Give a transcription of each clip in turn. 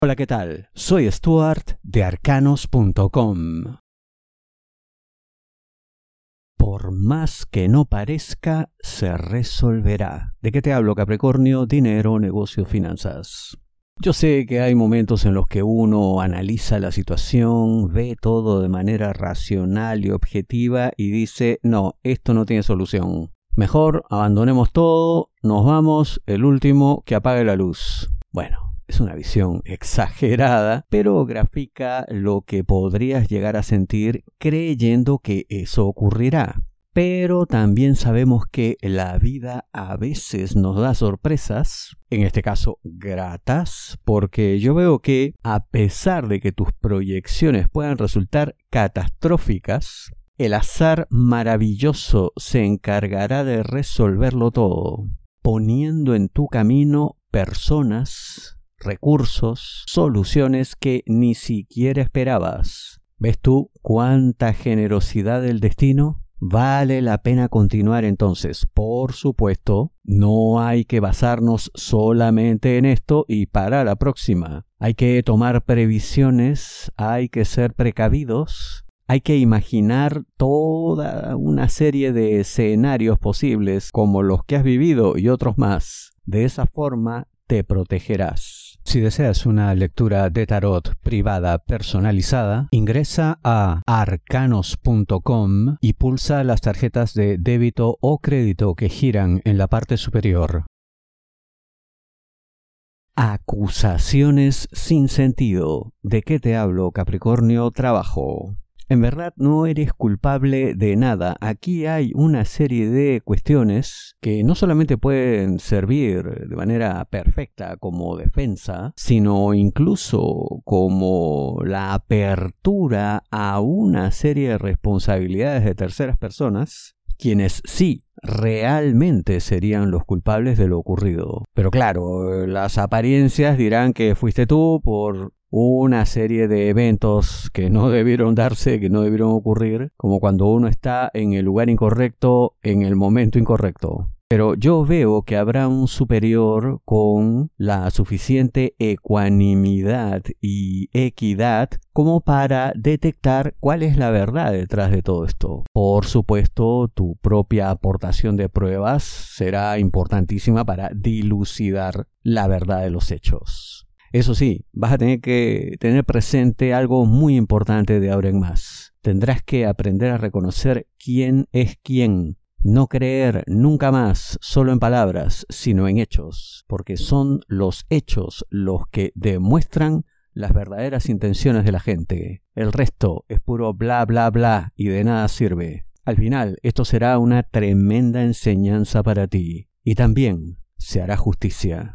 Hola, ¿qué tal? Soy Stuart de Arcanos.com. Por más que no parezca, se resolverá. ¿De qué te hablo, Capricornio? Dinero, negocios, finanzas. Yo sé que hay momentos en los que uno analiza la situación, ve todo de manera racional y objetiva y dice, no, esto no tiene solución. Mejor abandonemos todo, nos vamos, el último que apague la luz. Bueno. Es una visión exagerada, pero grafica lo que podrías llegar a sentir creyendo que eso ocurrirá. Pero también sabemos que la vida a veces nos da sorpresas, en este caso gratas, porque yo veo que a pesar de que tus proyecciones puedan resultar catastróficas, el azar maravilloso se encargará de resolverlo todo, poniendo en tu camino personas, recursos, soluciones que ni siquiera esperabas. ¿Ves tú cuánta generosidad del destino? Vale la pena continuar entonces. Por supuesto, no hay que basarnos solamente en esto y para la próxima. Hay que tomar previsiones, hay que ser precavidos, hay que imaginar toda una serie de escenarios posibles como los que has vivido y otros más. De esa forma te protegerás. Si deseas una lectura de tarot privada personalizada, ingresa a arcanos.com y pulsa las tarjetas de débito o crédito que giran en la parte superior. Acusaciones sin sentido. ¿De qué te hablo, Capricornio? Trabajo. En verdad no eres culpable de nada. Aquí hay una serie de cuestiones que no solamente pueden servir de manera perfecta como defensa, sino incluso como la apertura a una serie de responsabilidades de terceras personas, quienes sí realmente serían los culpables de lo ocurrido. Pero claro, las apariencias dirán que fuiste tú por una serie de eventos que no debieron darse, que no debieron ocurrir, como cuando uno está en el lugar incorrecto, en el momento incorrecto. Pero yo veo que habrá un superior con la suficiente ecuanimidad y equidad como para detectar cuál es la verdad detrás de todo esto. Por supuesto, tu propia aportación de pruebas será importantísima para dilucidar la verdad de los hechos. Eso sí, vas a tener que tener presente algo muy importante de ahora en más. Tendrás que aprender a reconocer quién es quién. No creer nunca más solo en palabras, sino en hechos, porque son los hechos los que demuestran las verdaderas intenciones de la gente. El resto es puro bla bla bla y de nada sirve. Al final, esto será una tremenda enseñanza para ti y también se hará justicia.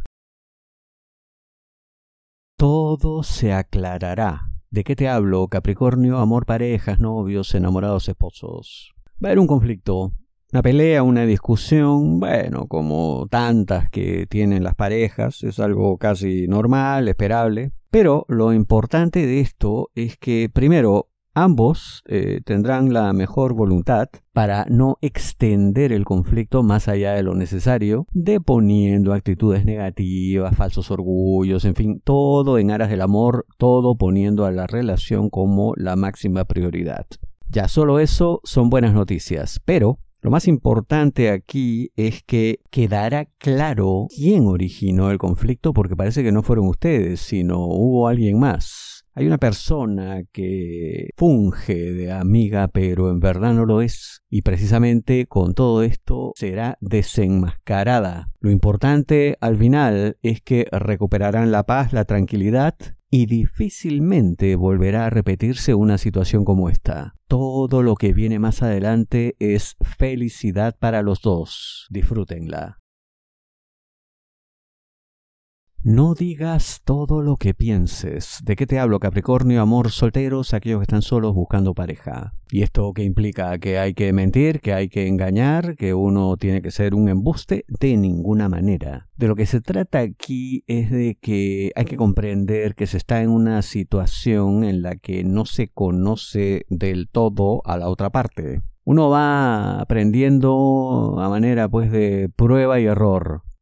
Todo se aclarará. ¿De qué te hablo, Capricornio? Amor, parejas, novios, enamorados, esposos. Va a haber un conflicto, una pelea, una discusión, bueno, como tantas que tienen las parejas, es algo casi normal, esperable. Pero lo importante de esto es que, primero, ambos tendrán la mejor voluntad para no extender el conflicto más allá de lo necesario, deponiendo actitudes negativas, falsos orgullos, en fin, todo en aras del amor, todo poniendo a la relación como la máxima prioridad. Ya solo eso son buenas noticias, pero lo más importante aquí es que quedará claro quién originó el conflicto, porque parece que no fueron ustedes, sino hubo alguien más. Hay una persona que funge de amiga, pero en verdad no lo es. Y precisamente con todo esto será desenmascarada. Lo importante al final es que recuperarán la paz, la tranquilidad y difícilmente volverá a repetirse una situación como esta. Todo lo que viene más adelante es felicidad para los dos. Disfrútenla. No digas todo lo que pienses. ¿De qué te hablo, Capricornio? Amor, solteros, aquellos que están solos buscando pareja. ¿Y esto qué implica? ¿Que hay que mentir? ¿Que hay que engañar? ¿Que uno tiene que ser un embuste? De ninguna manera. De lo que se trata aquí es de que hay que comprender que se está en una situación en la que no se conoce del todo a la otra parte. Uno va aprendiendo a manera pues de prueba y error.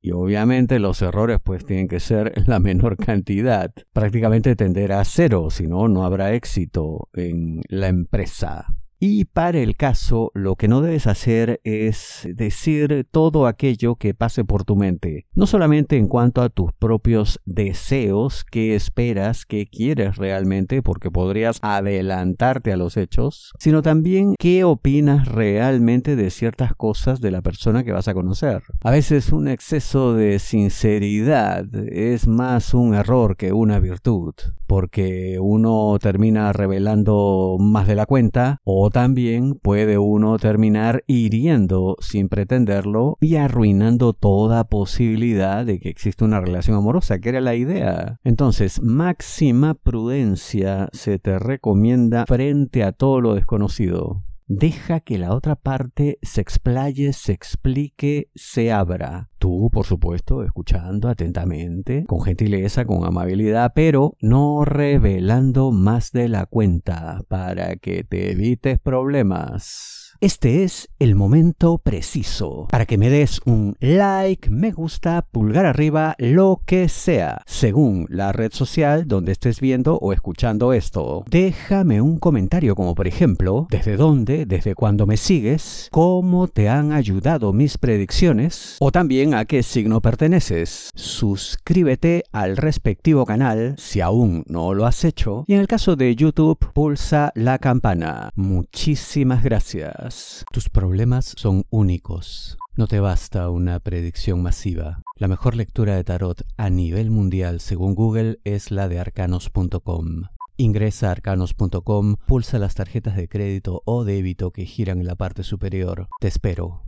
Y obviamente los errores pues tienen que ser la menor cantidad. Prácticamente tenderá a cero, si no, no habrá éxito en la empresa. Y para el caso, lo que no debes hacer es decir todo aquello que pase por tu mente. No solamente en cuanto a tus propios deseos, qué esperas, qué quieres realmente, porque podrías adelantarte a los hechos, sino también qué opinas realmente de ciertas cosas de la persona que vas a conocer. A veces un exceso de sinceridad es más un error que una virtud, porque uno termina revelando más de la cuenta, o también puede uno terminar hiriendo sin pretenderlo y arruinando toda posibilidad de que exista una relación amorosa, que era la idea. Entonces, máxima prudencia se te recomienda frente a todo lo desconocido. Deja que la otra parte se explaye, se explique, se abra. Tú, por supuesto, escuchando atentamente, con gentileza, con amabilidad, pero no revelando más de la cuenta para que te evites problemas. Este es el momento preciso para que me des un like, me gusta, pulgar arriba, lo que sea, según la red social donde estés viendo o escuchando esto. Déjame un comentario como por ejemplo, ¿desde dónde, desde cuándo me sigues? ¿Cómo te han ayudado mis predicciones? O también a qué signo perteneces. Suscríbete al respectivo canal si aún no lo has hecho. Y en el caso de YouTube, pulsa la campana. Muchísimas gracias. Tus problemas son únicos. No te basta una predicción masiva. La mejor lectura de tarot a nivel mundial, según Google, es la de arcanos.com. Ingresa a arcanos.com, pulsa las tarjetas de crédito o débito que giran en la parte superior. Te espero.